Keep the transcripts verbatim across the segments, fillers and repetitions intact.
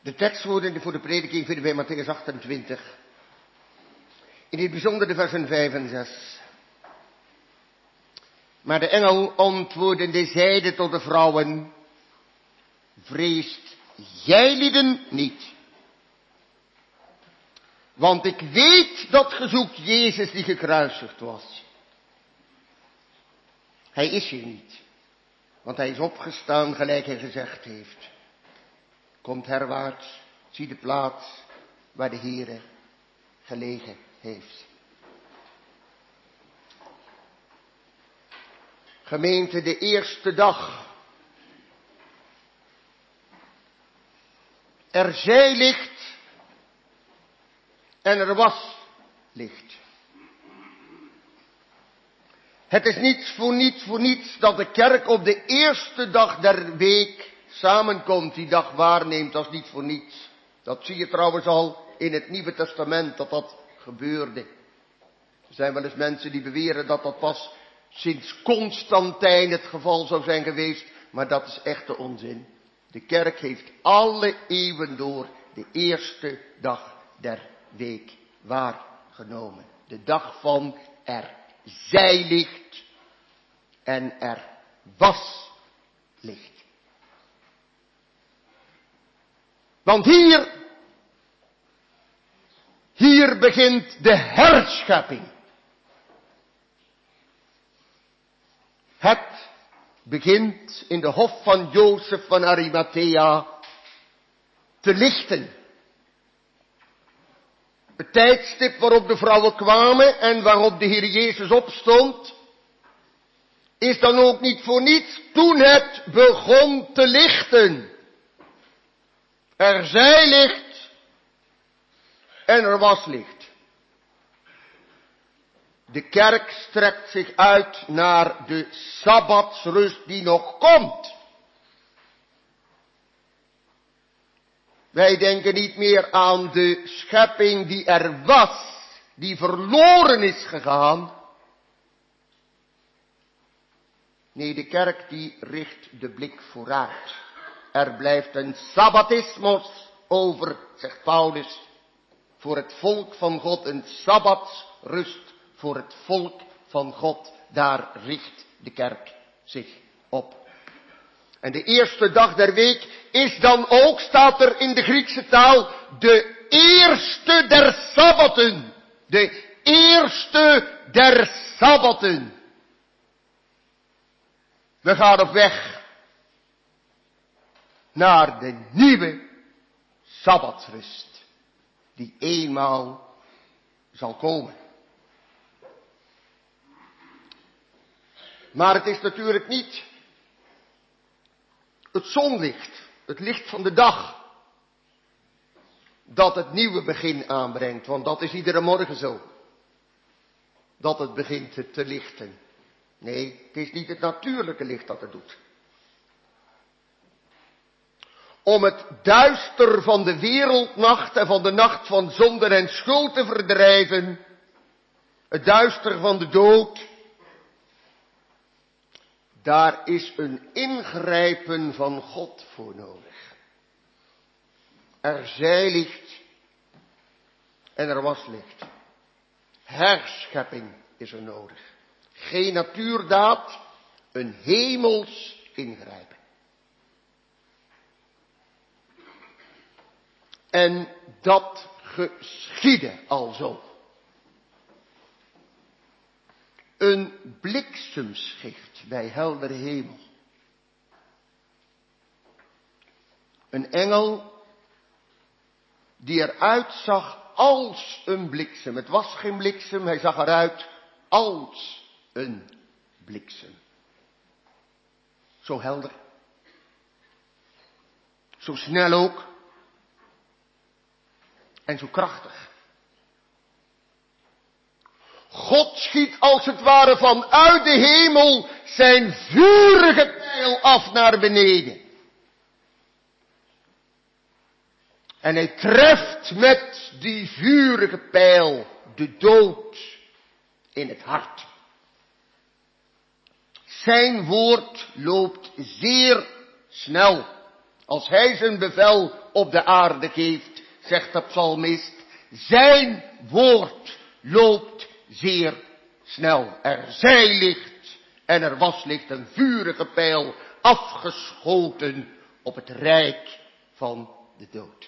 De tekstwoorden voor de prediking vinden wij in Mattheüs achtentwintig. In het bijzonder de versen vijf en zes. Maar de engel antwoordende zeide tot de vrouwen: vreest gij lieden niet. Want ik weet dat ge zoekt Jezus die gekruisigd was. Hij is hier niet. Want hij is opgestaan gelijk hij gezegd heeft. Komt herwaarts, zie de plaats waar de Heere gelegen heeft. Gemeente, de eerste dag. Er zij licht en er was licht. Het is niet voor niets voor niets dat de kerk op de eerste dag der week samenkomt, die dag waarneemt, als niet voor niets. Dat zie je trouwens al in het Nieuwe Testament, dat dat gebeurde. Er zijn wel eens mensen die beweren dat dat pas sinds Constantijn het geval zou zijn geweest, maar dat is echte onzin. De kerk heeft alle eeuwen door de eerste dag der week waargenomen. De dag van er zij licht en er was licht. Want hier, hier begint de herschepping. Het begint in de hof van Jozef van Arimathea te lichten. Het tijdstip waarop de vrouwen kwamen en waarop de Heer Jezus opstond, is dan ook niet voor niets toen het begon te lichten. Er zij licht en er was licht. De kerk strekt zich uit naar de sabbatsrust die nog komt. Wij denken niet meer aan de schepping die er was, die verloren is gegaan. Nee, de kerk die richt de blik vooruit. Er blijft een sabbatismus over, zegt Paulus, voor het volk van God, een sabbatsrust voor het volk van God. Daar richt de kerk zich op. En de eerste dag der week is dan ook, staat er in de Griekse taal, de eerste der sabbaten. De eerste der sabbaten. We gaan op weg naar de nieuwe sabbatsrust, die eenmaal zal komen. Maar het is natuurlijk niet het zonlicht, het licht van de dag, dat het nieuwe begin aanbrengt, want dat is iedere morgen zo. Dat het begint te lichten. Nee, het is niet het natuurlijke licht dat het doet. Om het duister van de wereldnacht en van de nacht van zonde en schuld te verdrijven, het duister van de dood, daar is een ingrijpen van God voor nodig. Er zij licht en er was licht. Herschepping is er nodig. Geen natuurdaad, een hemels ingrijpen. En dat geschiedde alzo. Een bliksemschicht bij heldere hemel. Een engel die eruit zag als een bliksem. Het was geen bliksem, hij zag eruit als een bliksem. Zo helder. Zo snel ook. En zo krachtig. God schiet als het ware vanuit de hemel zijn vurige pijl af naar beneden. En hij treft met die vurige pijl de dood in het hart. Zijn woord loopt zeer snel. Als hij zijn bevel op de aarde geeft, zegt de psalmist. Zijn woord loopt zeer snel. Er zij licht en er was licht een vurige pijl afgeschoten op het rijk van de dood.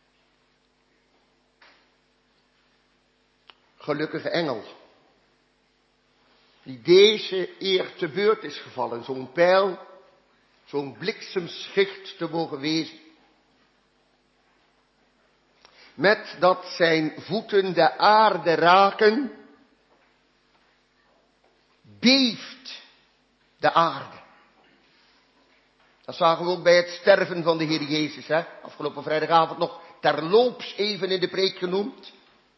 Gelukkige engel, die deze eer te beurt is gevallen, zo'n pijl, zo'n bliksemschicht te mogen wezen. Met dat zijn voeten de aarde raken, beeft de aarde. Dat zagen we ook bij het sterven van de Heer Jezus, hè? Afgelopen vrijdagavond nog terloops even in de preek genoemd.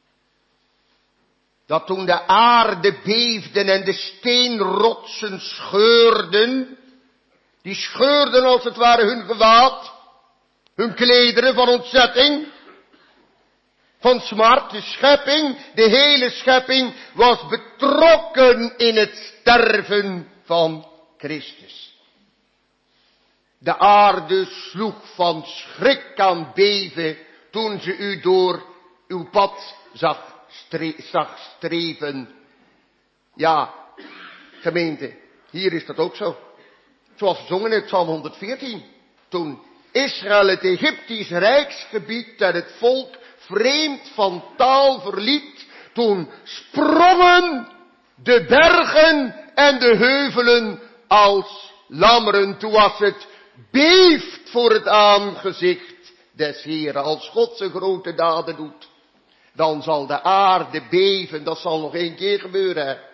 Dat toen de aarde beefden en de steenrotsen scheurden, die scheurden als het ware hun gewaad, hun klederen van ontzetting, van smart. De schepping, de hele schepping was betrokken in het sterven van Christus. De aarde sloeg van schrik aan beven toen ze u door uw pad zag, stre- zag streven. Ja, gemeente, hier is dat ook zo. Zoals we zongen in Psalm honderdveertien. Toen Israël het Egyptisch rijksgebied en het volk vreemd van taal verliet, toen sprongen de bergen en de heuvelen als lammeren. Toen was het beeft voor het aangezicht des Heeren. Als God zijn grote daden doet, dan zal de aarde beven. Dat zal nog één keer gebeuren, hè?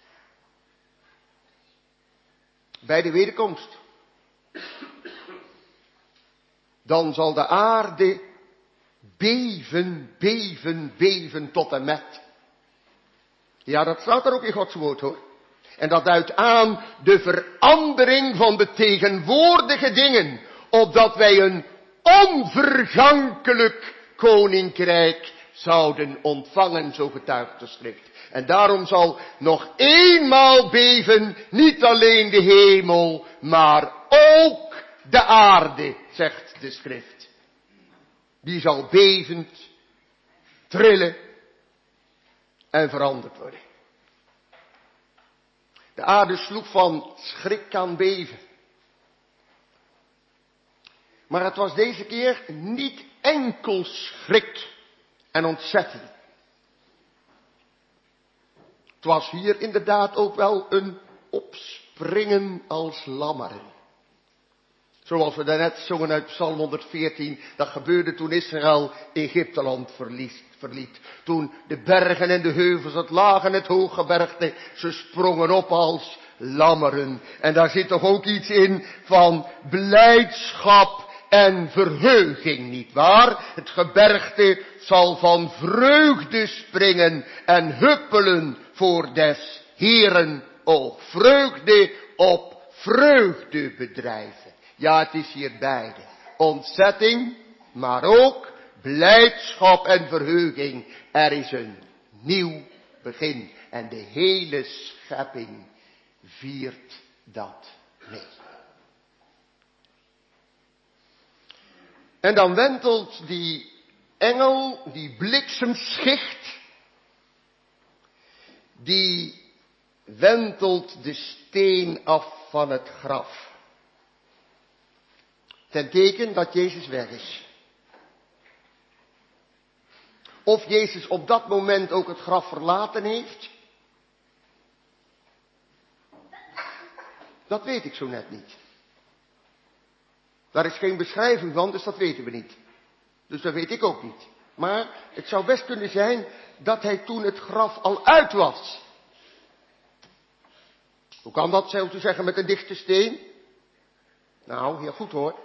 Bij de wederkomst. Dan zal de aarde beven, beven, beven tot en met. Ja, dat staat er ook in Gods woord, hoor. En dat duidt aan de verandering van de tegenwoordige dingen, opdat wij een onvergankelijk koninkrijk zouden ontvangen, zo getuigt de schrift. En daarom zal nog eenmaal beven, niet alleen de hemel, maar ook de aarde, zegt de schrift. Die zal bevend, trillen en veranderd worden. De aarde sloeg van schrik aan beven. Maar het was deze keer niet enkel schrik en ontzetting. Het was hier inderdaad ook wel een opspringen als lammeren. Zoals we daarnet zongen uit Psalm honderdveertien, dat gebeurde toen Israël Egypteland verliet. verliet. Toen de bergen en de heuvels, het lage en het hooggebergte, ze sprongen op als lammeren. En daar zit toch ook iets in van blijdschap en verheuging, nietwaar? Het gebergte zal van vreugde springen en huppelen voor des Heeren oog. Vreugde op vreugde bedrijven. Ja, het is hier beide. Ontzetting, maar ook blijdschap en verheuging. Er is een nieuw begin. En de hele schepping viert dat mee. En dan wentelt die engel, die bliksemschicht, die wentelt de steen af van het graf. Ten teken dat Jezus weg is. Of Jezus op dat moment ook het graf verlaten heeft, dat weet ik zo net niet. Daar is geen beschrijving van, dus dat weten we niet. Dus dat weet ik ook niet. Maar het zou best kunnen zijn dat hij toen het graf al uit was. Hoe kan dat, zult u zeggen, met een dichte steen? Nou, heel goed hoor.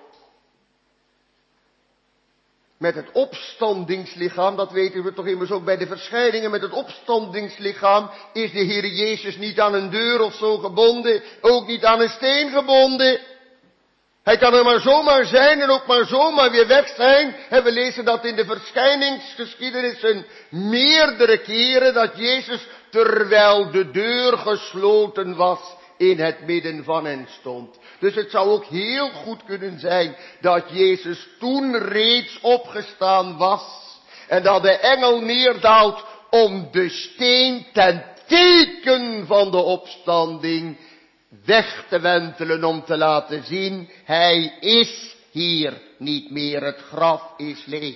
Met het opstandingslichaam, dat weten we toch immers ook bij de verschijningen, met het opstandingslichaam is de Heer Jezus niet aan een deur of zo gebonden, ook niet aan een steen gebonden. Hij kan er maar zomaar zijn en ook maar zomaar weer weg zijn. En we lezen dat in de verschijningsgeschiedenissen meerdere keren, dat Jezus, terwijl de deur gesloten was, in het midden van hen stond. Dus het zou ook heel goed kunnen zijn dat Jezus toen reeds opgestaan was en dat de engel neerdaalt om de steen ten teken van de opstanding weg te wentelen, om te laten zien, hij is hier niet meer, het graf is leeg.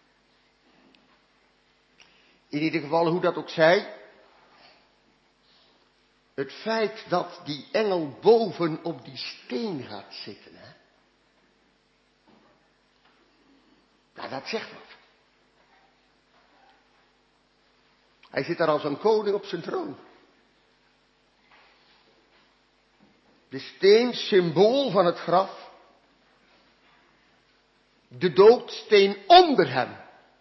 In ieder geval, hoe dat ook zij, het feit dat die engel boven op die steen gaat zitten, hè? Nou, dat zegt wat. Hij zit daar als een koning op zijn troon. De steen, symbool van het graf. De doodsteen onder hem.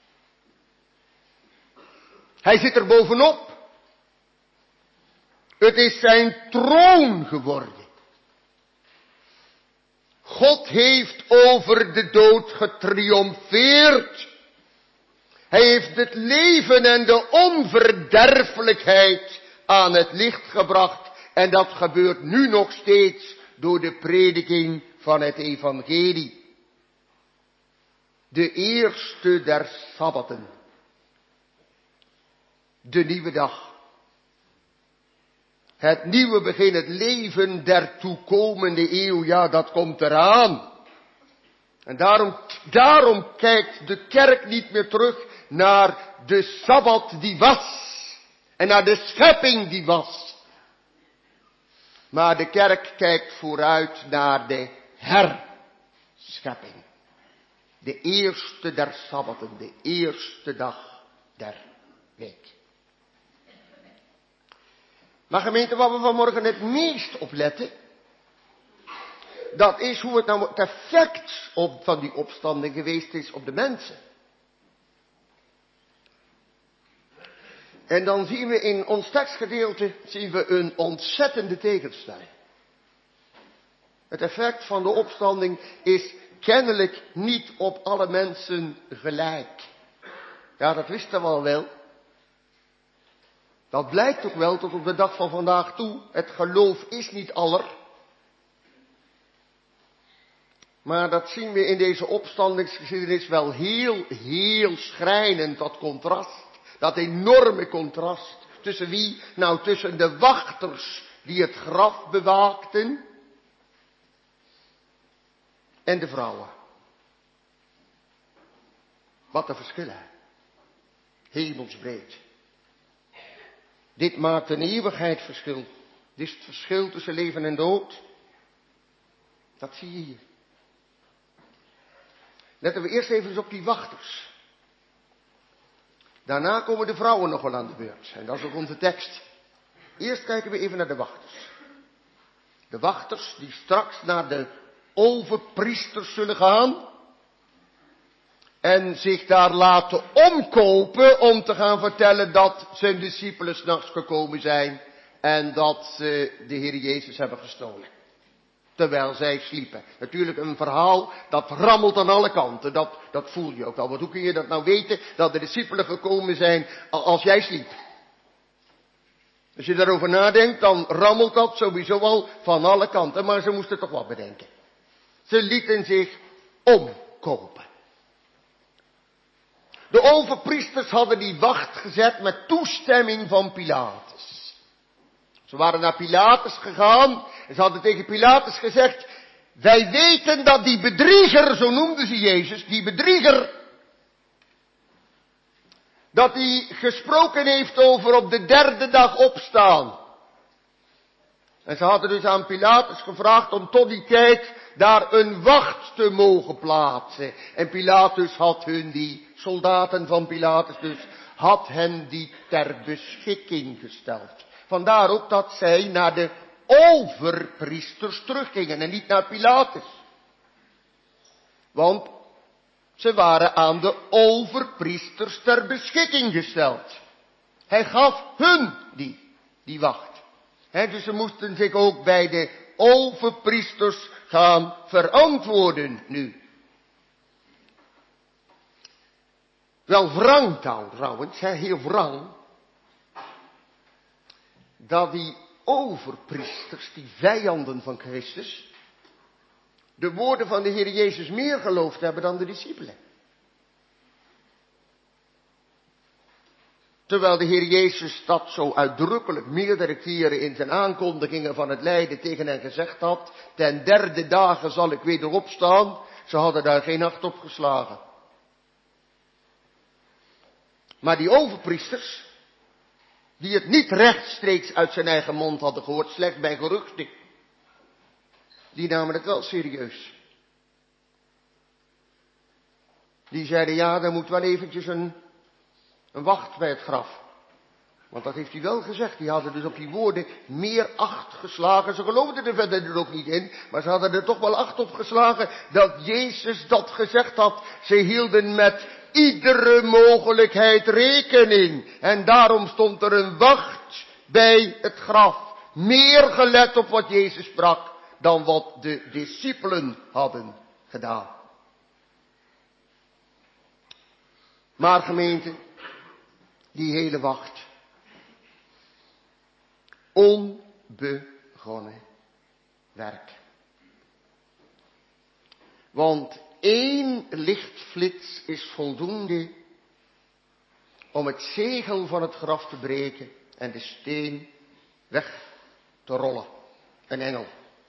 Hij zit er bovenop. Het is zijn troon geworden. God heeft over de dood getriomfeerd. Hij heeft het leven en de onverderfelijkheid aan het licht gebracht. En dat gebeurt nu nog steeds door de prediking van het evangelie. De eerste der sabbatten. De nieuwe dag. Het nieuwe begin, het leven der toekomende eeuw, ja, dat komt eraan. En daarom, daarom kijkt de kerk niet meer terug naar de sabbat die was. En naar de schepping die was. Maar de kerk kijkt vooruit naar de herschepping. De eerste der sabbatten, de eerste dag der week. Maar gemeente, waar we vanmorgen het meest op letten, dat is hoe het nou het effect op, van die opstanding geweest is op de mensen. En dan zien we in ons tekstgedeelte zien we een ontzettende tegenstelling. Het effect van de opstanding is kennelijk niet op alle mensen gelijk. Ja, dat wisten we al wel. Dat blijkt ook wel tot op de dag van vandaag toe. Het geloof is niet aller. Maar dat zien we in deze opstandingsgeschiedenis wel heel, heel schrijnend, dat contrast. Dat enorme contrast. Tussen wie? Nou, tussen de wachters die het graf bewaakten. En de vrouwen. Wat een verschil, hè. Hemelsbreed. Dit maakt een eeuwigheid verschil. Dit is het verschil tussen leven en dood. Dat zie je hier. Letten we eerst even op die wachters. Daarna komen de vrouwen nog wel aan de beurt. En dat is ook onze tekst. Eerst kijken we even naar de wachters. De wachters die straks naar de overpriesters zullen gaan. En zich daar laten omkopen om te gaan vertellen dat zijn discipelen 's nachts gekomen zijn. En dat ze de Heer Jezus hebben gestolen. Terwijl zij sliepen. Natuurlijk een verhaal dat rammelt aan alle kanten. Dat, dat voel je ook wel. Want hoe kun je dat nou weten dat de discipelen gekomen zijn als jij sliep? Als je daarover nadenkt, dan rammelt dat sowieso al van alle kanten. Maar ze moesten toch wat bedenken. Ze lieten zich omkopen. De overpriesters hadden die wacht gezet met toestemming van Pilatus. Ze waren naar Pilatus gegaan en ze hadden tegen Pilatus gezegd, wij weten dat die bedrieger, zo noemden ze Jezus, die bedrieger, dat hij gesproken heeft over op de derde dag opstaan. En ze hadden dus aan Pilatus gevraagd om tot die tijd daar een wacht te mogen plaatsen. En Pilatus had hun, die soldaten van Pilatus dus, had hen die ter beschikking gesteld. Vandaar ook dat zij naar de overpriesters teruggingen en niet naar Pilatus. Want ze waren aan de overpriesters ter beschikking gesteld. Hij gaf hun die, die wacht. He, dus ze moesten zich ook bij de overpriesters gaan verantwoorden nu. Wel wrang trouwens, heel wrang, dat die overpriesters, die vijanden van Christus, de woorden van de Heer Jezus meer geloofd hebben dan de discipelen. Terwijl de Heer Jezus dat zo uitdrukkelijk meerdere keren in zijn aankondigingen van het lijden tegen hen gezegd had. Ten derde dagen zal ik weer opstaan. Ze hadden daar geen acht op geslagen. Maar die overpriesters, die het niet rechtstreeks uit zijn eigen mond hadden gehoord, slechts bij geruchten, die namen het wel serieus. Die zeiden, ja, er moet wel eventjes een, een wacht bij het graf. Want dat heeft hij wel gezegd. Die hadden dus op die woorden meer acht geslagen. Ze geloofden er verder er ook niet in. Maar ze hadden er toch wel acht op geslagen dat Jezus dat gezegd had. Ze hielden met iedere mogelijkheid rekening. En daarom stond er een wacht bij het graf. Meer gelet op wat Jezus sprak dan wat de discipelen hadden gedaan. Maar gemeente, die hele wacht. Onbegonnen werk. Want één lichtflits is voldoende om het zegel van het graf te breken en de steen weg te rollen. Een engel.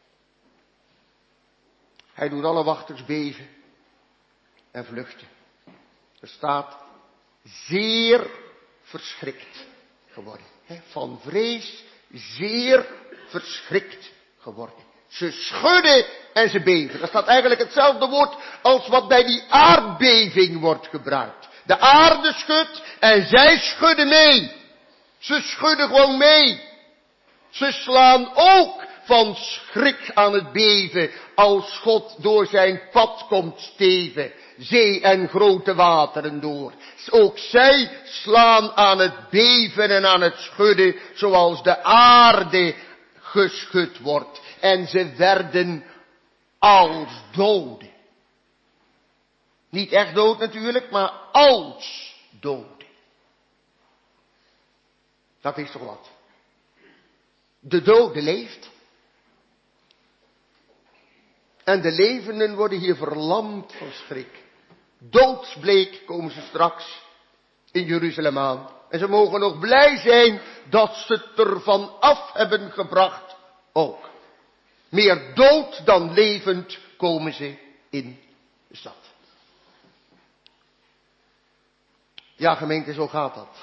Hij doet alle wachters beven en vluchten. Er staat zeer verschrikt geworden. Van vrees zeer verschrikt geworden. Ze schudden en ze beven. Dat staat eigenlijk hetzelfde woord als wat bij die aardbeving wordt gebruikt. De aarde schudt en zij schudden mee. Ze schudden gewoon mee. Ze slaan ook van schrik aan het beven als God door zijn pad komt steven. Zee en grote wateren door. Ook zij slaan aan het beven en aan het schudden zoals de aarde geschud wordt. En ze werden als doden. Niet echt dood natuurlijk, maar als doden. Dat is toch wat? De dode leeft. En de levenden worden hier verlamd van schrik. Doodsbleek komen ze straks in Jeruzalem aan. En ze mogen nog blij zijn dat ze het ervan af hebben gebracht ook. Meer dood dan levend komen ze in de stad. Ja, gemeente, zo gaat dat.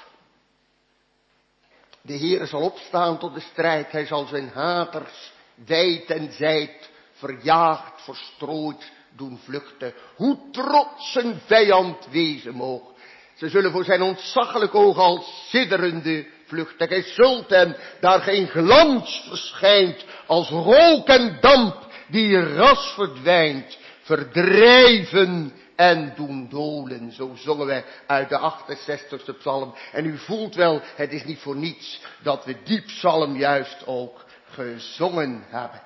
De Heer zal opstaan tot de strijd. Hij zal zijn haters wijd en zijd verjaagd, verstrooid doen vluchten. Hoe trots een vijand wezen moog. Ze zullen voor zijn ontzaglijk oog als sidderende vluchten. Gij zult hem daar geen glans verschijnt als rook en damp die ras verdwijnt. Verdrijven en doen dolen. Zo zongen wij uit de achtenzestigste psalm. En u voelt wel, het is niet voor niets dat we die psalm juist ook gezongen hebben.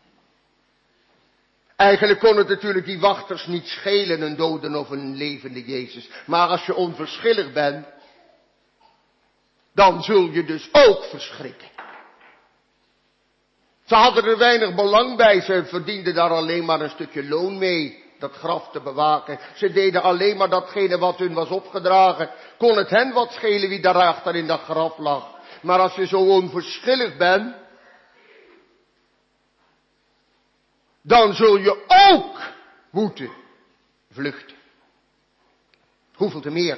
Eigenlijk kon het natuurlijk die wachters niet schelen, een dode of een levende Jezus. Maar als je onverschillig bent, dan zul je dus ook verschrikken. Ze hadden er weinig belang bij, ze verdienden daar alleen maar een stukje loon mee, dat graf te bewaken. Ze deden alleen maar datgene wat hun was opgedragen. Kon het hen wat schelen wie daarachter in dat graf lag. Maar als je zo onverschillig bent, dan zul je ook moeten vluchten. Hoeveel te meer.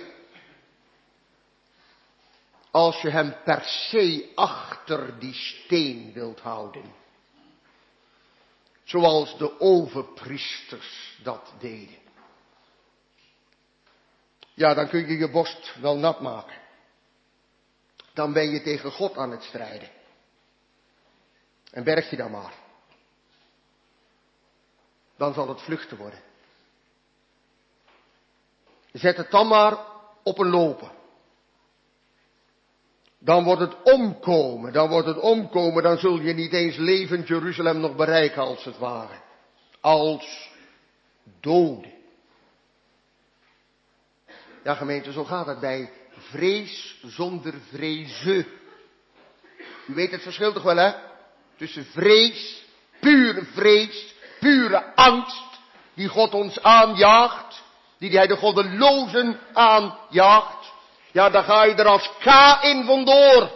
Als je hem per se achter die steen wilt houden. Zoals de overpriesters dat deden. Ja, dan kun je je borst wel nat maken. Dan ben je tegen God aan het strijden. En berg je dan maar. Dan zal het vluchten worden. Zet het dan maar op een lopen. Dan wordt het omkomen, dan wordt het omkomen, dan zul je niet eens levend Jeruzalem nog bereiken als het ware. Als doden. Ja, gemeente, zo gaat het bij vrees zonder vrezen. U weet het verschil toch wel, hè? Tussen vrees, pure vrees, pure angst, die God ons aanjaagt, die hij de goddelozen aanjaagt. Ja, dan ga je er als Kaïn vandoor.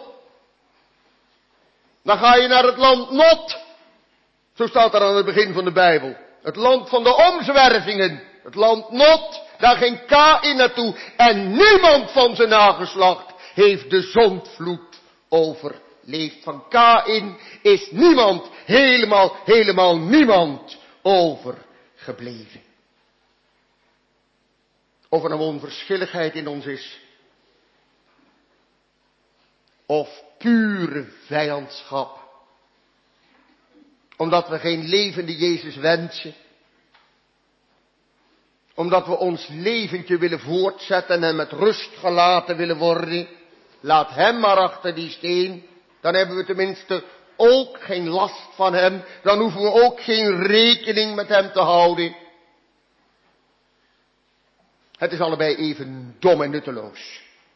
Dan ga je naar het land Not. Zo staat er aan het begin van de Bijbel. Het land van de omzwervingen. Het land Not. Daar ging Kaïn naartoe. En niemand van zijn nageslacht heeft de zondvloed overleefd. Van Kaïn is niemand, helemaal, helemaal niemand overgebleven. Of er een onverschilligheid in ons is. Of pure vijandschap. Omdat we geen levende Jezus wensen. Omdat we ons leventje willen voortzetten en met rust gelaten willen worden. Laat hem maar achter die steen. Dan hebben we tenminste ook geen last van hem. Dan hoeven we ook geen rekening met hem te houden. Het is allebei even dom en nutteloos.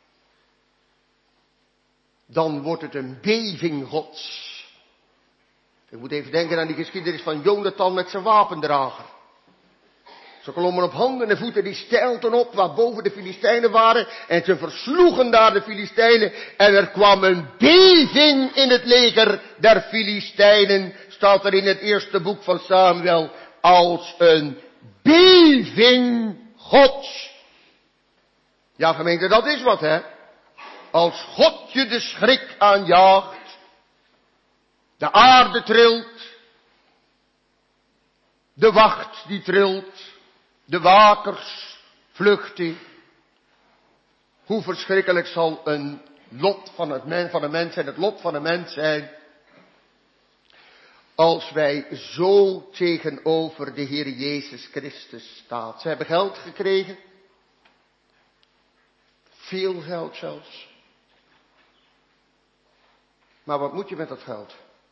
Dan wordt het een beving Gods. Ik moet even denken aan die geschiedenis van Jonathan met zijn wapendrager. Ze klommen op handen en voeten die steilten op waar boven de Filistijnen waren. En ze versloegen daar de Filistijnen. En er kwam een beving in het leger der Filistijnen. Staat er in het eerste boek van Samuel. Als een beving Gods. Ja, gemeente, dat is wat, hè. Als God je de schrik aanjaagt. De aarde trilt. De wacht die trilt. De wakers vluchten. Hoe verschrikkelijk zal een lot van, het men, van een mens zijn, het lot van een mens zijn. Als wij zo tegenover de Heer Jezus Christus staan. Ze hebben geld gekregen. Veel geld zelfs. Maar wat moet je met dat geld?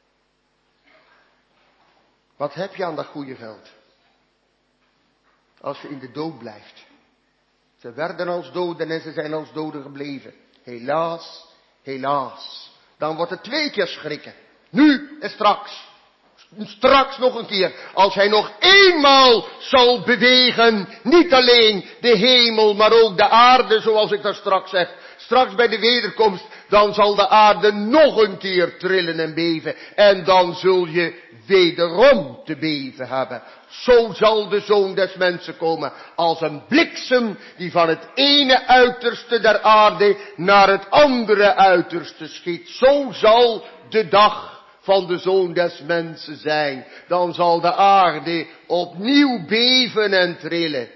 Wat heb je aan dat goede geld? Als je in de dood blijft. Ze werden als doden en ze zijn als doden gebleven. Helaas, helaas. Dan wordt het twee keer schrikken. Nu en straks. Straks nog een keer. Als hij nog eenmaal zal bewegen. Niet alleen de hemel, maar ook de aarde, zoals ik daar straks zeg. Straks bij de wederkomst, dan zal de aarde nog een keer trillen en beven. En dan zul je wederom te beven hebben. Zo zal de Zoon des Mensen komen als een bliksem die van het ene uiterste der aarde naar het andere uiterste schiet. Zo zal de dag van de Zoon des Mensen zijn. Dan zal de aarde opnieuw beven en trillen.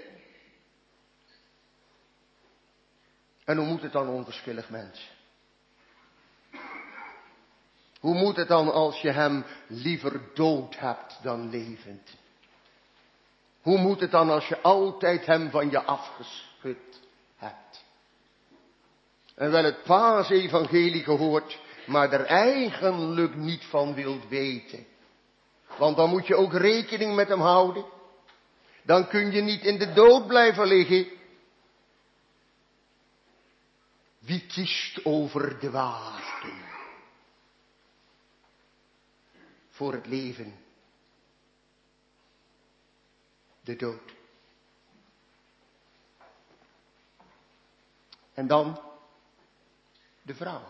En hoe moet het dan, onverschillig mens? Hoe moet het dan als je hem liever dood hebt dan levend? Hoe moet het dan als je altijd hem van je afgeschud hebt? En wel het paasevangelie gehoord, maar er eigenlijk niet van wilt weten. Want dan moet je ook rekening met hem houden. Dan kun je niet in de dood blijven liggen. Wie kiest over de waarde? Voor het leven. De dood. En dan de vrouw.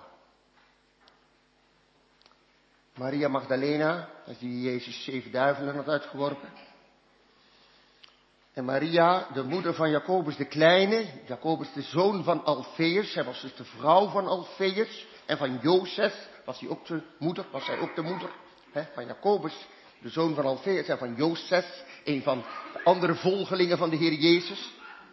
Maria Magdalena, als die Jezus zeven duivelen had uitgeworpen. En Maria, de moeder van Jacobus de Kleine, Jacobus de zoon van Alfeus, zij was dus de vrouw van Alfeus. En van Jozef, was hij ook de moeder, was zij ook de moeder hè, van Jacobus, de zoon van Alfeus en van Jozef, een van de andere volgelingen van de Heer Jezus.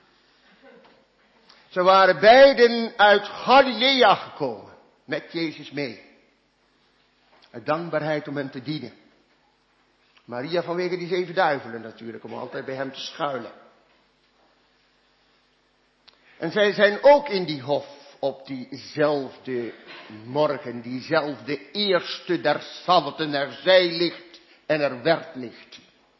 Ze waren beiden uit Galilea gekomen, met Jezus mee. Uit dankbaarheid om hem te dienen. Maria vanwege die zeven duivelen natuurlijk, om altijd bij hem te schuilen. En zij zijn ook in die hof op diezelfde morgen, diezelfde eerste der sabbaten, er zij licht en er werd licht.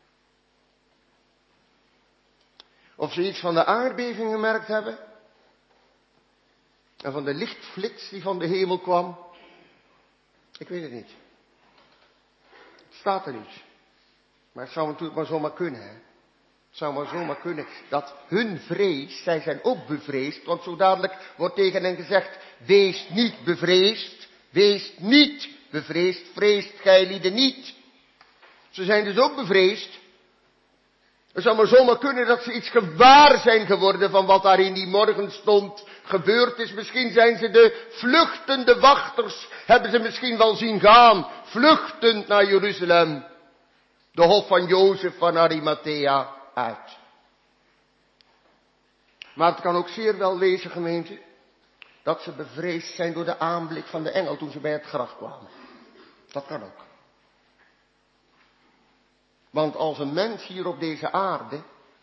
Of ze iets van de aardbeving gemerkt hebben, en van de lichtflits die van de hemel kwam, Ik weet het niet. Het staat er niet. Maar het zou natuurlijk maar zomaar kunnen, hè. Het zou maar zomaar kunnen dat hun vrees, zij zijn ook bevreesd, want zo dadelijk wordt tegen hen gezegd, wees niet bevreesd, wees niet bevreesd, vreest gij lieden niet. Ze zijn dus ook bevreesd. Het zou maar zomaar kunnen dat ze iets gewaar zijn geworden van wat daar in die morgenstond gebeurd is. Misschien zijn ze de vluchtende wachters, hebben ze misschien wel zien gaan, vluchtend naar Jeruzalem. De hof van Jozef van Arimathea uit. Maar het kan ook zeer wel wezen, gemeente, dat ze bevreesd zijn door de aanblik van de engel toen ze bij het graf kwamen. Dat kan ook. Want als een mens hier op deze aarde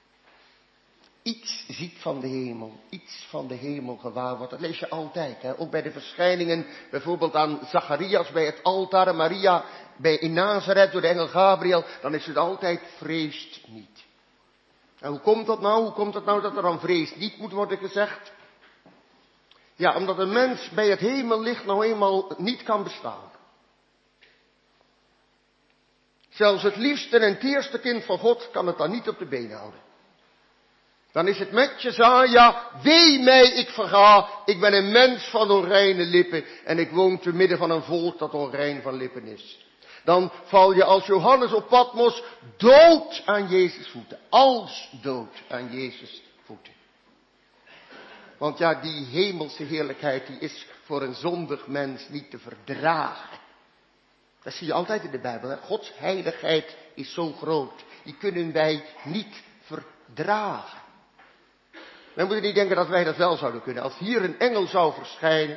iets ziet van de hemel, iets van de hemel gewaar wordt, dat lees je altijd, hè? Ook bij de verschijningen, bijvoorbeeld aan Zacharias bij het altaar en Maria bij in Nazareth door de engel Gabriel, dan is het altijd vreest niet. En hoe komt dat nou? Hoe komt het nou dat er dan vrees niet moet worden gezegd? Ja, omdat een mens bij het hemellicht nou eenmaal niet kan bestaan. Zelfs het liefste en teerste kind van God kan het dan niet op de been houden. Dan is het met Jesaja, wee mij, ik verga, ik ben een mens van onreine lippen en ik woon te midden van een volk dat onrein van lippen is. Dan val je als Johannes op Patmos dood aan Jezus' voeten. Als dood aan Jezus' voeten. Want ja, die hemelse heerlijkheid die is voor een zondig mens niet te verdragen. Dat zie je altijd in de Bijbel. Hè? Gods heiligheid is zo groot. Die kunnen wij niet verdragen. Wij moeten niet denken dat wij dat wel zouden kunnen. Als hier een engel zou verschijnen,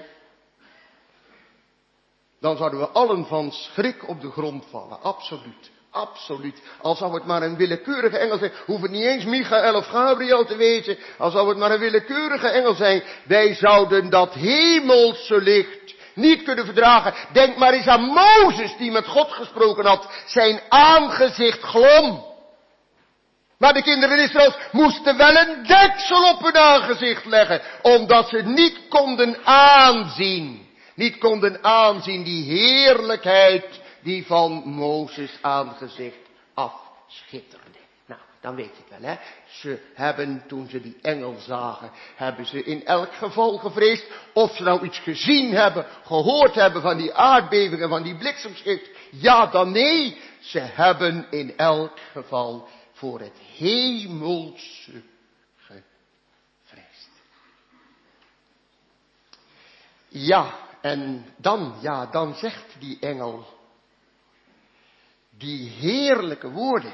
dan zouden we allen van schrik op de grond vallen. Absoluut. Absoluut. Al zou het maar een willekeurige engel zijn. Hoeft het niet eens Michael of Gabriel te weten. Al zou het maar een willekeurige engel zijn. Wij zouden dat hemelse licht niet kunnen verdragen. Denk maar eens aan Mozes die met God gesproken had. Zijn aangezicht glom. Maar de kinderen Israëls moesten wel een deksel op hun aangezicht leggen. Omdat ze niet konden aanzien. Niet konden aanzien die heerlijkheid die van Mozes aangezicht afschitterde. Nou, dan weet je het wel, hè. Ze hebben, toen ze die engel zagen, hebben ze in elk geval gevreesd. Of ze nou iets gezien hebben, gehoord hebben van die aardbevingen, van die bliksemschicht. Ja, dan nee. Ze hebben in elk geval voor het hemelse gevreesd. Ja, en dan, ja, dan zegt die engel die heerlijke woorden.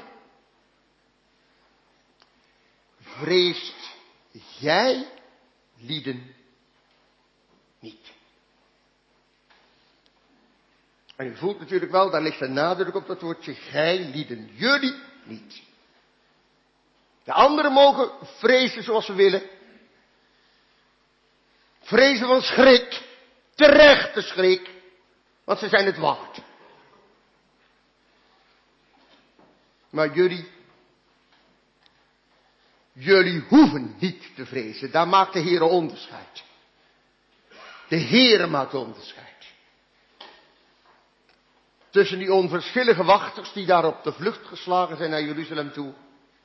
Vreest jij lieden niet. En u voelt natuurlijk wel, daar ligt een nadruk op dat woordje gij lieden. Jullie niet. De anderen mogen vrezen zoals ze willen. Vrezen van schrik. Terechte schrik. Want ze zijn het waard. Maar jullie, jullie hoeven niet te vrezen. Daar maakt de Heere onderscheid. De Heere maakt onderscheid. Tussen die onverschillige wachters die daar op de vlucht geslagen zijn naar Jeruzalem toe.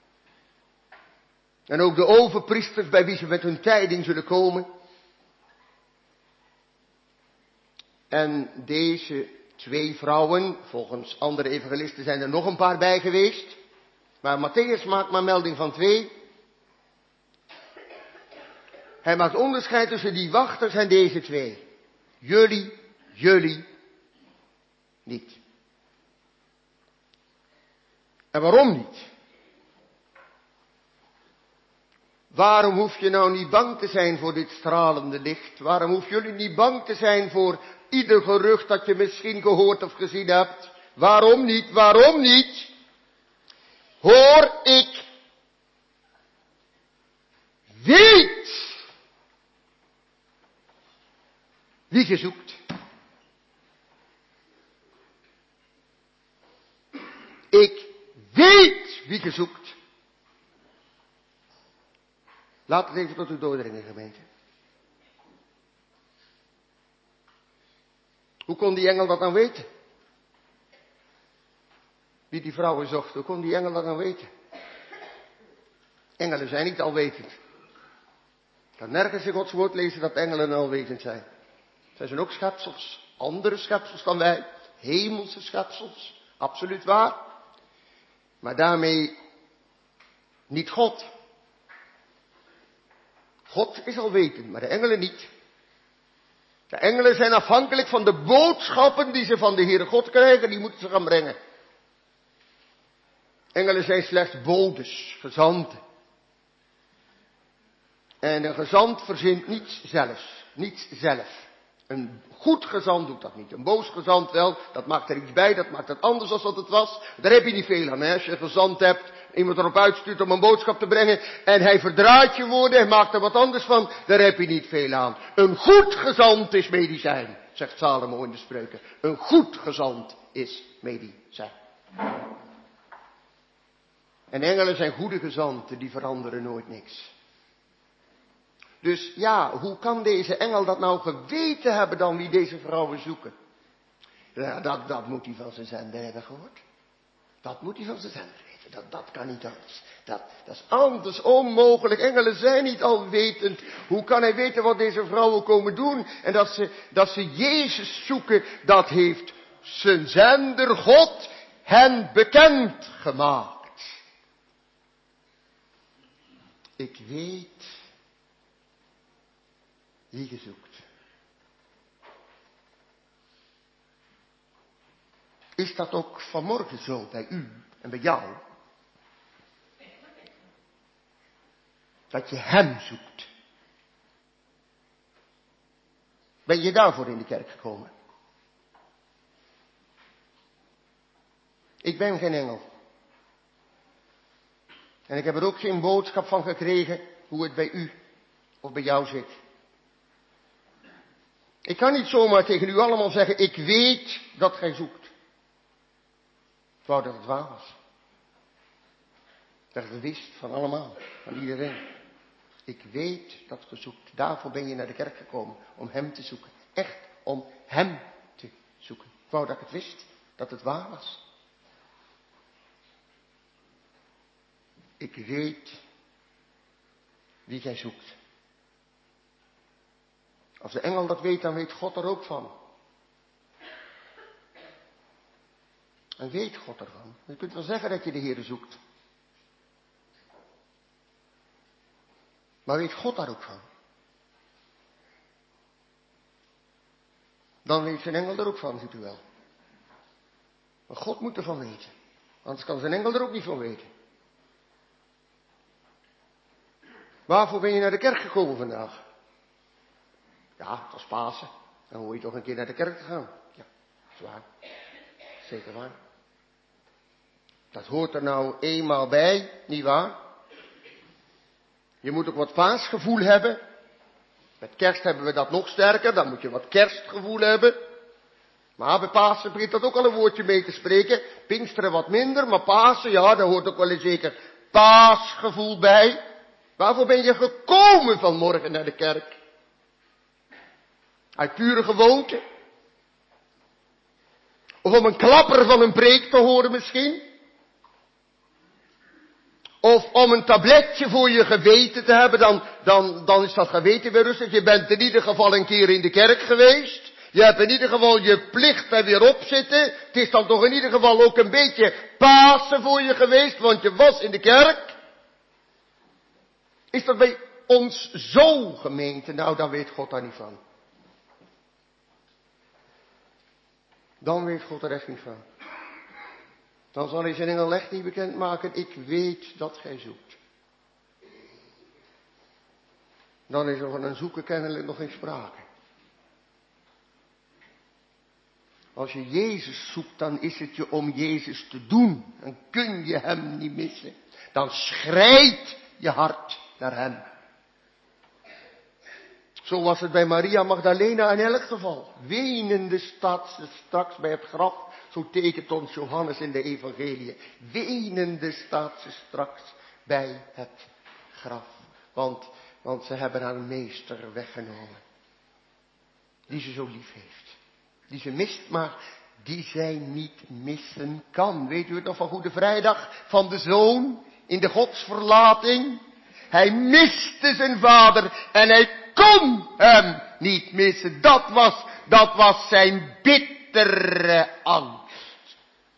En ook de overpriesters bij wie ze met hun tijding zullen komen. En deze twee vrouwen, volgens andere evangelisten zijn er nog een paar bij geweest. Maar Matthäus maakt maar melding van twee. Hij maakt onderscheid tussen die wachters en deze twee. Jullie, jullie niet. En waarom niet? Waarom hoef je nou niet bang te zijn voor dit stralende licht? Waarom hoef jullie niet bang te zijn voor ieder gerucht dat je misschien gehoord of gezien hebt? Waarom niet? Waarom niet? Hoor, ik weet wie je zoekt. Ik weet wie je zoekt. Laat het even tot u doordringen, gemeente. Hoe kon die engel dat dan weten? Wie die vrouwen zocht, hoe kon die engel dat dan weten? Engelen zijn niet alwetend. Ik kan nergens in Gods woord lezen dat engelen alwetend zijn. Zij zijn ook schepsels, andere schepsels dan wij, hemelse schepsels, absoluut waar. Maar daarmee niet God. God is alwetend, maar de engelen niet. De engelen zijn afhankelijk van de boodschappen die ze van de Heere God krijgen, die moeten ze gaan brengen. Engelen zijn slechts bodes, gezanten. En een gezant verzint niets zelfs, niets zelf. Een goed gezant doet dat niet. Een boos gezant wel, dat maakt er iets bij, dat maakt het anders dan wat het was. Daar heb je niet veel aan, hè? Als je een gezant hebt, iemand erop uitstuurt om een boodschap te brengen, en hij verdraait je woorden, hij maakt er wat anders van, daar heb je niet veel aan. Een goed gezant is medicijn, zegt Salomo in de Spreuken. Een goed gezant is medicijn. En engelen zijn goede gezanten, die veranderen nooit niks. Dus ja, hoe kan deze engel dat nou geweten hebben dan wie deze vrouwen zoeken? Ja, dat, dat moet hij van zijn zender hebben gehoord. Dat moet hij van zijn zender weten. Dat, dat kan niet anders. Dat, dat is anders onmogelijk. Engelen zijn niet alwetend. Hoe kan hij weten wat deze vrouwen komen doen? En dat ze, dat ze Jezus zoeken, dat heeft zijn zender God hen bekend gemaakt. Ik weet wie je zoekt. Is dat ook vanmorgen zo bij u en bij jou? Dat je hem zoekt. Ben je daarvoor in de kerk gekomen? Ik ben geen engel. En ik heb er ook geen boodschap van gekregen hoe het bij u of bij jou zit. Ik kan niet zomaar tegen u allemaal zeggen, ik weet dat gij zoekt. Ik wou dat het waar was. Dat je wist van allemaal, van iedereen. Ik weet dat ge zoekt. Daarvoor ben je naar de kerk gekomen, om hem te zoeken. Echt om hem te zoeken. Ik wou dat ik het wist, dat het waar was. Ik weet wie gij zoekt. Als de engel dat weet, dan weet God er ook van. En weet God ervan. Je kunt wel zeggen dat je de Heere zoekt. Maar weet God daar ook van? Dan weet zijn engel er ook van, ziet u wel. Maar God moet ervan weten. Anders kan zijn engel er ook niet van weten. Waarvoor ben je naar de kerk gekomen vandaag? Ja, het was Pasen. Dan hoor je toch een keer naar de kerk te gaan. Ja, dat is waar. Zeker waar. Dat hoort er nou eenmaal bij, niet waar? Je moet ook wat paasgevoel hebben. Met kerst hebben we dat nog sterker, dan moet je wat kerstgevoel hebben. Maar bij Pasen begint dat ook al een woordje mee te spreken. Pinksteren wat minder, maar Pasen, ja, daar hoort ook wel een zeker paasgevoel bij. Waarvoor ben je gekomen vanmorgen naar de kerk? Uit pure gewoonte? Of om een klapper van een preek te horen misschien? Of om een tabletje voor je geweten te hebben, dan, dan, dan is dat geweten weer rustig. Je bent in ieder geval een keer in de kerk geweest. Je hebt in ieder geval je plicht er weer op zitten. Het is dan toch in ieder geval ook een beetje Pasen voor je geweest, want je was in de kerk. Is dat bij ons zo, gemeente? Nou, dan weet God daar niet van. Dan weet God er echt niet van. Dan zal hij zijn engel echt niet bekendmaken. Ik weet dat gij zoekt. Dan is er van een zoeken kennelijk nog geen sprake. Als je Jezus zoekt, dan is het je om Jezus te doen. Dan kun je hem niet missen. Dan schrijdt je hart naar hem. Zo was het bij Maria Magdalena in elk geval. Wenende staat ze straks bij het graf. Zo tekent ons Johannes in de evangelie. Wenende staat ze straks bij het graf. Want, want ze hebben haar meester weggenomen. Die ze zo lief heeft. die ze mist, maar die zij niet missen kan. Weet u het nog van Goede Vrijdag? Van de zoon in de godsverlating. Hij miste zijn vader en hij kon hem niet missen. Dat was, dat was zijn bittere angst.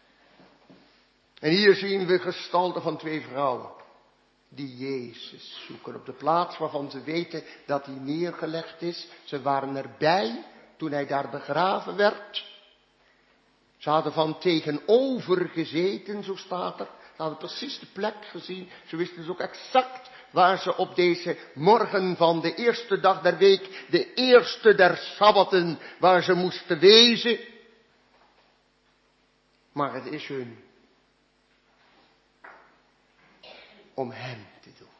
En hier zien we gestalte van twee vrouwen die Jezus zoeken op de plaats waarvan ze weten dat hij neergelegd is. Ze waren erbij toen hij daar begraven werd. Ze hadden van tegenover gezeten, zo staat er. Ze hadden precies de plek gezien. Ze wisten dus ook exact waar ze op deze morgen van de eerste dag der week, de eerste der sabbaten, waar ze moesten wezen. Maar het is hun om hem te doen.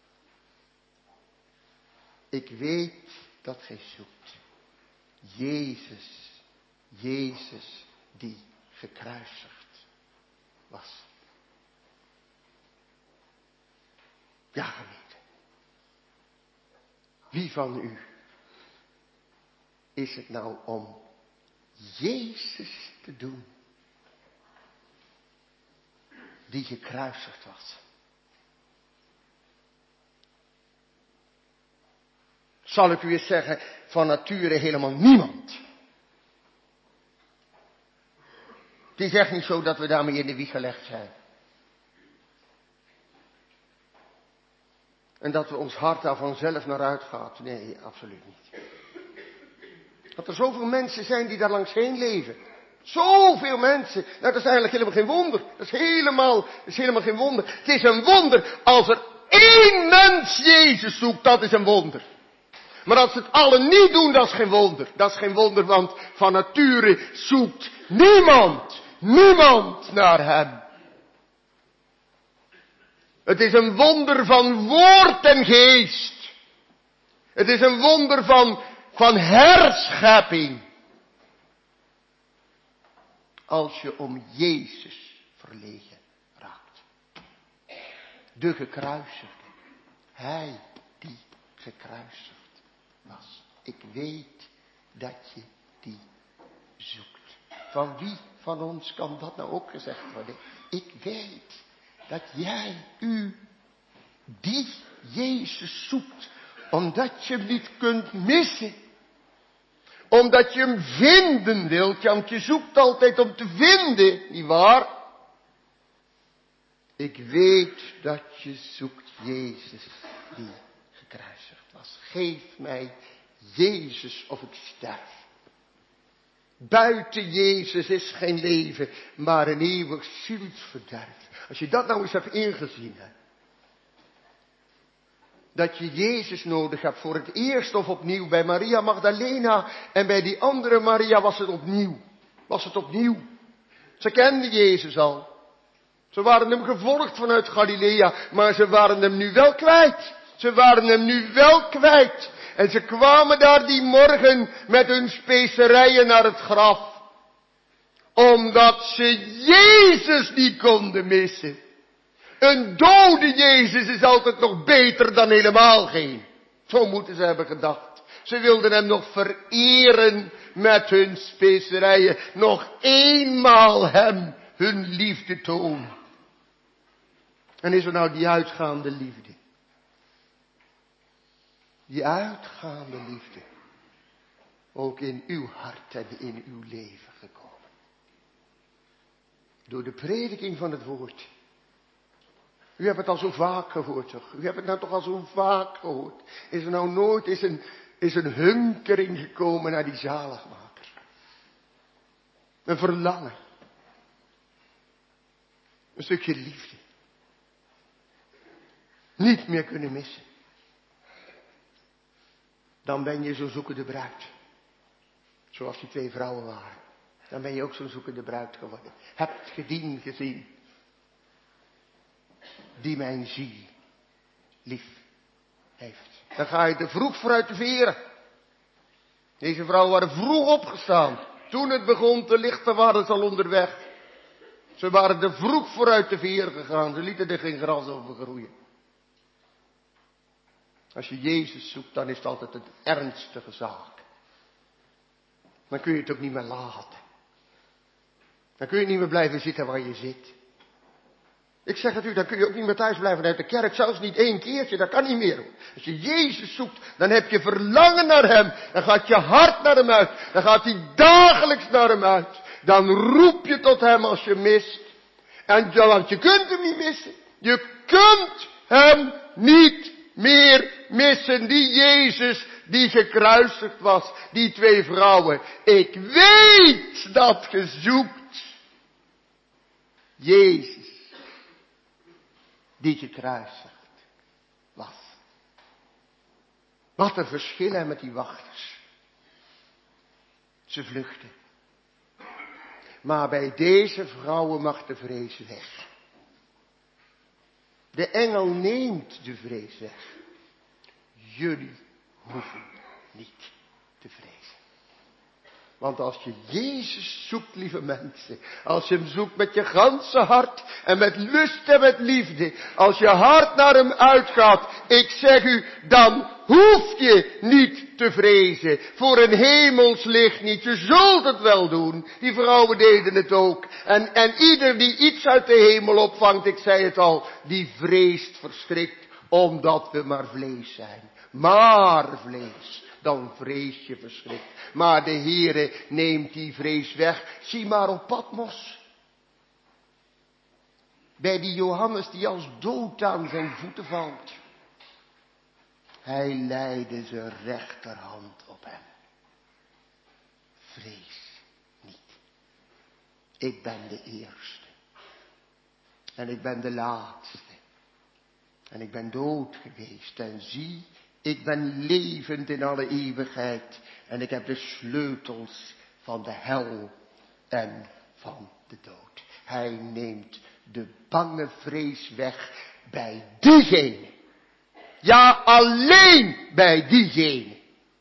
Ik weet dat gij zoekt. Jezus, Jezus die gekruisigd was. Ja, gemeente. Wie van u is het nou om Jezus te doen die gekruisigd was? Zal ik u eens zeggen, van nature helemaal niemand. Het is echt niet zo dat we daarmee in de wieg gelegd zijn. En dat we ons hart daar vanzelf naar uitgaat. Nee, absoluut niet. Dat er zoveel mensen zijn die daar langs heen leven. Zoveel mensen. Nou, dat is eigenlijk helemaal geen wonder. Dat is helemaal, dat is helemaal geen wonder. Het is een wonder als er één mens Jezus zoekt. Dat is een wonder. Maar als ze het allen niet doen, dat is geen wonder. Dat is geen wonder, want van nature zoekt niemand, niemand naar hem. Het is een wonder van woord en geest. Het is een wonder van, van herschepping. Als je om Jezus verlegen raakt. De gekruisigde. Hij die gekruisigd was. Ik weet dat je die zoekt. Van wie van ons kan dat nou ook gezegd worden? Ik weet dat jij u die Jezus zoekt. Omdat je hem niet kunt missen. Omdat je hem vinden wilt. Ja, want je zoekt altijd om te vinden. Niet waar? Ik weet dat je zoekt Jezus die gekruisigd was. Geef mij Jezus of ik sterf. Buiten Jezus is geen leven, maar een eeuwig zielsverderf. Als je dat nou eens hebt ingezien, hè, dat je Jezus nodig hebt voor het eerst of opnieuw. Bij Maria Magdalena en bij die andere Maria was het opnieuw. Was het opnieuw. Ze kenden Jezus al. Ze waren hem gevolgd vanuit Galilea, maar ze waren hem nu wel kwijt. Ze waren hem nu wel kwijt. En ze kwamen daar die morgen met hun specerijen naar het graf. Omdat ze Jezus niet konden missen. Een dode Jezus is altijd nog beter dan helemaal geen. Zo moeten ze hebben gedacht. Ze wilden hem nog vereren met hun specerijen. Nog eenmaal hem hun liefde tonen. En is er nou die uitgaande liefde? Die uitgaande liefde. Ook in uw hart en in uw leven gekomen. Door de prediking van het woord. U hebt het al zo vaak gehoord, toch? U hebt het nou toch al zo vaak gehoord. Is er nou nooit is een, is een hunkering gekomen naar die zaligmaker? Een verlangen. Een stukje liefde. Niet meer kunnen missen. Dan ben je zo'n zoekende bruid. Zoals die twee vrouwen waren. Dan ben je ook zo'n zoekende bruid geworden. Hebt ge dien gezien. Die mijn ziel lief heeft. Dan ga je er vroeg vooruit te veren. Deze vrouwen waren vroeg opgestaan. Toen het begon te lichten waren ze al onderweg. Ze waren er vroeg vooruit te veren gegaan. Ze lieten er geen gras over groeien. Als je Jezus zoekt, dan is het altijd een ernstige zaak. Dan kun je het ook niet meer laten. Dan kun je niet meer blijven zitten waar je zit. Ik zeg het u, dan kun je ook niet meer thuis blijven uit de kerk. Zelfs niet één keertje, dat kan niet meer. Als je Jezus zoekt, dan heb je verlangen naar hem. Dan gaat je hart naar hem uit. Dan gaat hij dagelijks naar hem uit. Dan roep je tot hem als je mist. En want je kunt hem niet missen. Je kunt hem niet meer missen. Die Jezus die gekruisigd was. Die twee vrouwen. Ik weet dat je zoekt. Jezus. Die gekruisigd was. Wat een verschil hè, met die wachters. Ze vluchten. Maar bij deze vrouwen mag de vrees weg. De engel neemt de vrees weg. Jullie hoeven niet te vrezen. Want als je Jezus zoekt, lieve mensen, als je hem zoekt met je ganse hart en met lust en met liefde, als je hart naar hem uitgaat, ik zeg u, dan hoef je niet te vrezen voor een hemels licht niet. Je zult het wel doen. Die vrouwen deden het ook. En, en ieder die iets uit de hemel opvangt, ik zei het al, die vreest verschrikt, omdat we maar vlees zijn. Maar vlees. Dan vrees je verschrikt. Maar de Heere neemt die vrees weg. Zie maar op Patmos. Bij die Johannes die als dood aan zijn voeten valt. Hij leidde zijn rechterhand op hem. Vrees niet. Ik ben de eerste. En ik ben de laatste. En ik ben dood geweest. En zie, ik ben levend in alle eeuwigheid. En ik heb de sleutels van de hel en van de dood. Hij neemt de bange vrees weg bij diegene. Ja, alleen bij diegene.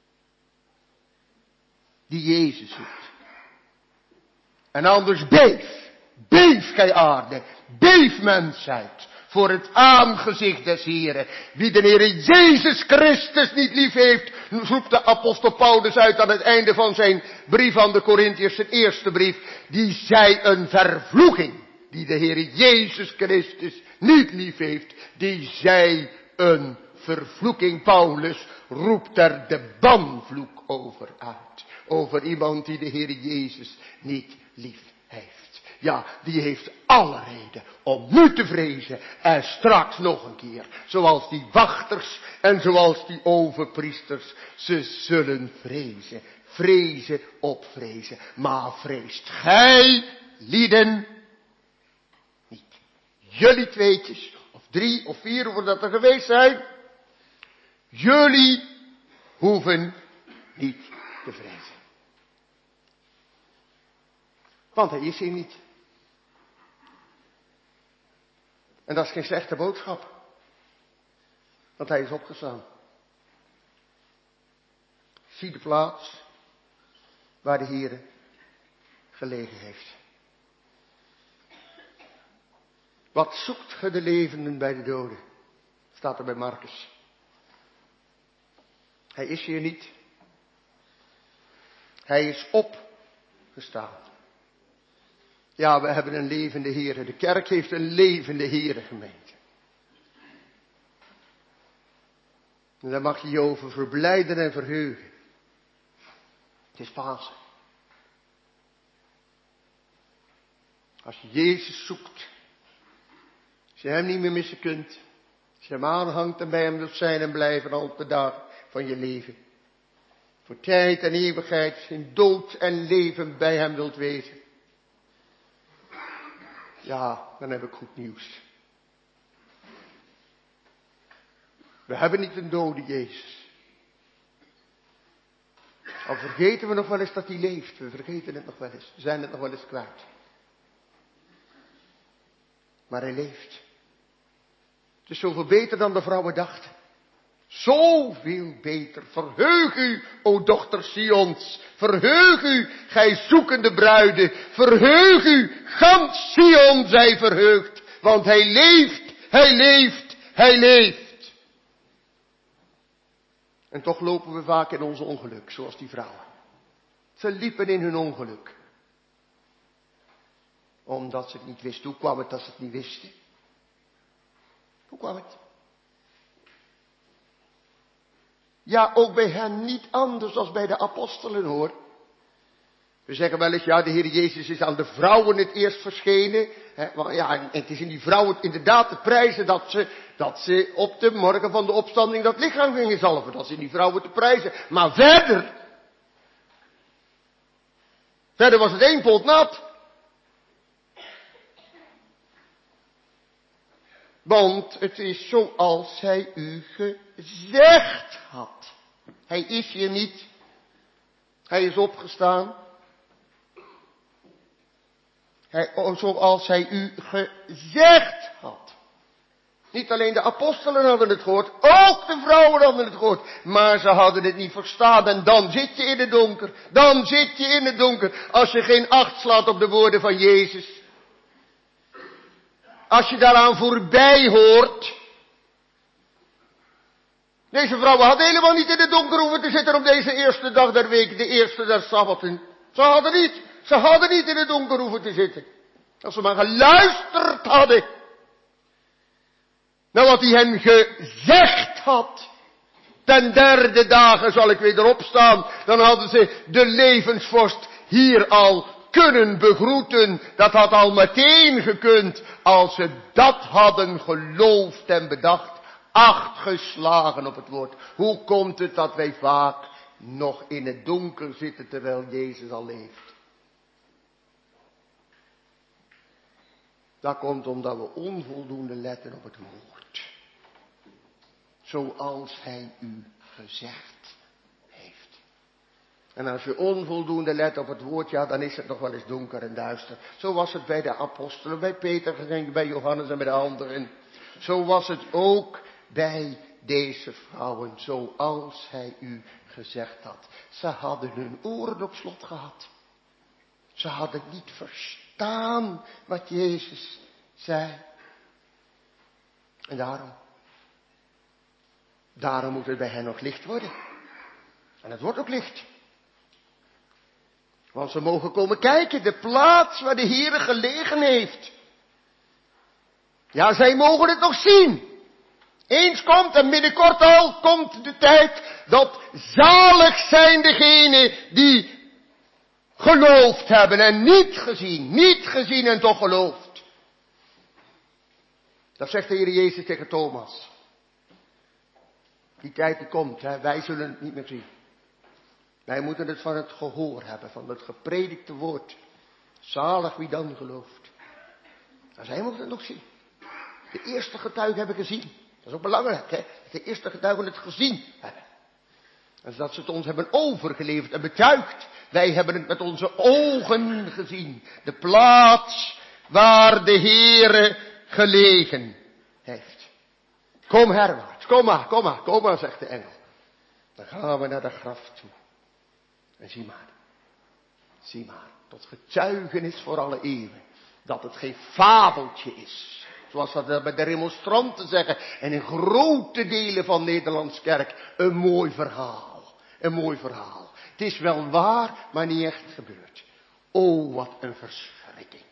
Die Jezus zoekt. En anders beef. Beef gij aarde. Beef mensheid. Voor het aangezicht des Heren. Wie de Heere Jezus Christus niet lief heeft, roept de apostel Paulus uit aan het einde van zijn brief aan de Korintiërs, zijn eerste brief. Die zij een vervloeking. Die de Heere Jezus Christus niet lief heeft, die zij een vervloeking. Paulus roept er de banvloek over uit. Over iemand die de Heere Jezus niet lief heeft. Ja, die heeft alle reden om nu te vrezen en straks nog een keer. Zoals die wachters en zoals die overpriesters. Ze zullen vrezen. Vrezen op vrezen. Maar vreest gij, lieden, niet. Jullie tweetjes, of drie of vier, hoeveel dat er geweest zijn. Jullie hoeven niet te vrezen. Want hij is hier niet. En dat is geen slechte boodschap. Want hij is opgestaan. Zie de plaats waar de Heere gelegen heeft. Wat zoekt ge de levenden bij de doden? Staat er bij Marcus. Hij is hier niet. Hij is opgestaan. Ja, we hebben een levende Heere. De kerk heeft een levende Heere, gemeente. En daar mag je je over verblijden en verheugen. Het is Pasen. Als je Jezus zoekt. Als je hem niet meer missen kunt. Als je hem aanhangt en bij hem wilt zijn en blijven al op de dag van je leven. Voor tijd en eeuwigheid in dood en leven bij hem wilt wezen. Ja, dan heb ik goed nieuws. We hebben niet een dode Jezus. Al vergeten we nog wel eens dat hij leeft. We vergeten het nog wel eens. We zijn het nog wel eens kwijt. Maar hij leeft. Het is zoveel beter dan de vrouwen dachten. Zoveel beter. Verheug u, o dochter Sions. Verheug u, gij zoekende bruiden. Verheug u, gans Sion zij verheugd. Want hij leeft, hij leeft, hij leeft. En toch lopen we vaak in onze ongeluk, zoals die vrouwen. Ze liepen in hun ongeluk. Omdat ze het niet wisten. Hoe kwam het dat ze het niet wisten? Hoe kwam het? Ja, ook bij hen niet anders dan bij de apostelen, hoor. We zeggen wel eens, ja, de Heer Jezus is aan de vrouwen het eerst verschenen. Hè, maar ja, en het is in die vrouwen inderdaad te prijzen dat ze, dat ze op de morgen van de opstanding dat lichaam gingen zalven. Dat is in die vrouwen te prijzen. Maar verder, verder was het één pot nat. Want het is zoals hij u gezegd had. Hij is hier niet. Hij is opgestaan. Hij, zoals hij u gezegd had. Niet alleen de apostelen hadden het gehoord, ook de vrouwen hadden het gehoord. Maar ze hadden het niet verstaan en dan zit je in het donker. Dan zit je in het donker als je geen acht slaat op de woorden van Jezus. Als je daaraan voorbij hoort. Deze vrouwen hadden helemaal niet in het donker hoeven te zitten op deze eerste dag der week, de eerste der sabbaten. Ze hadden niet, ze hadden niet in het donker hoeven te zitten. Als ze maar geluisterd hadden naar wat hij hen gezegd had. Ten derde dagen zal ik weer opstaan. Dan hadden ze de levensvorst hier al kunnen begroeten. Dat had al meteen gekund. Als ze dat hadden geloofd en bedacht. Acht geslagen op het woord. Hoe komt het dat wij vaak nog in het donker zitten terwijl Jezus al leeft? Dat komt omdat we onvoldoende letten op het woord. Zoals hij u gezegd heeft. En als je onvoldoende let op het woord, ja, dan is het nog wel eens donker en duister. Zo was het bij de apostelen, bij Peter, bij Johannes en bij de anderen. Zo was het ook bij deze vrouwen, zoals hij u gezegd had. Ze hadden hun oren op slot gehad. Ze hadden niet verstaan wat Jezus zei. En daarom, daarom moet het bij hen nog licht worden. En het wordt ook licht. Want ze mogen komen kijken, de plaats waar de Heere gelegen heeft. Ja, zij mogen het nog zien. Eens komt en binnenkort al komt de tijd dat zalig zijn degenen die geloofd hebben en niet gezien, niet gezien en toch geloofd. Dat zegt de Heer Jezus tegen Thomas. Die tijd die komt, hè, wij zullen het niet meer zien. Wij moeten het van het gehoor hebben, van het gepredikte woord. Zalig wie dan gelooft. En zij moeten het nog zien. De eerste getuigen hebben gezien. Dat is ook belangrijk, hè. De eerste getuigen het gezien hebben. En dat ze het ons hebben overgeleverd en betuigd. Wij hebben het met onze ogen gezien. De plaats waar de Heere gelegen heeft. Kom herwaarts, kom maar, kom maar, kom maar, zegt de engel. Dan gaan we naar de graf toe. En zie maar, zie maar, tot getuigenis voor alle eeuwen. Dat het geen fabeltje is. Zoals dat bij de remonstranten zeggen. En in grote delen van Nederlands kerk een mooi verhaal. Een mooi verhaal. Het is wel waar, maar niet echt gebeurd. Oh, wat een verschrikking.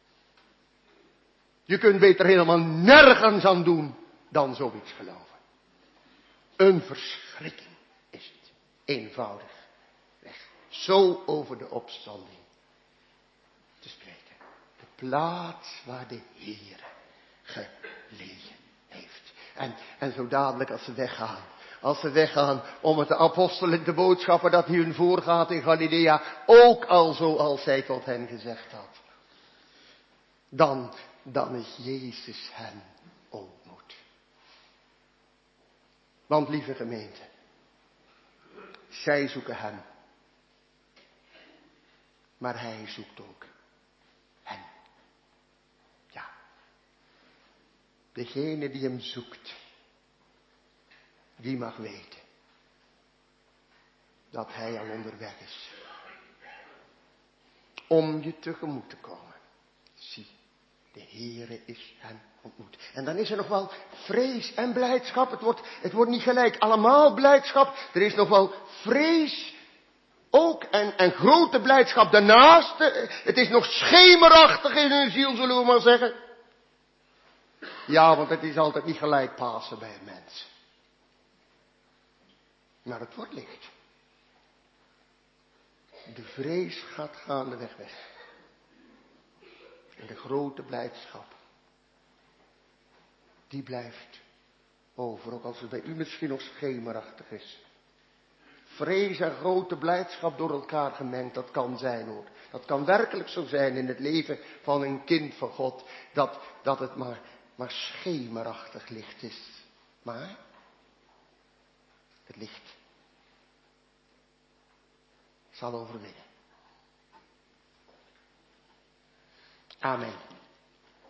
Je kunt beter helemaal nergens aan doen dan zoiets geloven. Een verschrikking is het. Eenvoudig weg. Zo over de opstanding te spreken. De plaats waar de Heere gelegen heeft. En, en zo dadelijk als ze weggaan. Als ze weggaan om het de apostelen te boodschappen dat hij hun voorgaat in Galilea. Ook al zoals hij tot hen gezegd had. Dan, dan is Jezus hen ontmoet. Want lieve gemeente. Zij zoeken hem. Maar hij zoekt ook hen. Ja. Degene die hem zoekt. Die mag weten. Dat hij al onderweg is. Om je tegemoet te komen. Zie. De Heere is hen ontmoet. En dan is er nog wel vrees en blijdschap. Het wordt, het wordt niet gelijk allemaal blijdschap. Er is nog wel vrees ook en, en grote blijdschap daarnaast. Het is nog schemerachtig in hun ziel, zullen we maar zeggen. Ja, want het is altijd niet gelijk Pasen bij een mens. Maar het wordt licht. De vrees gaat gaandeweg weg. En de grote blijdschap, die blijft over, ook als het bij u misschien nog schemerachtig is. Vrees en grote blijdschap door elkaar gemengd, dat kan zijn hoor. Dat kan werkelijk zo zijn in het leven van een kind van God, dat, dat het maar, maar schemerachtig licht is. Maar het licht zal overwinnen. Amen.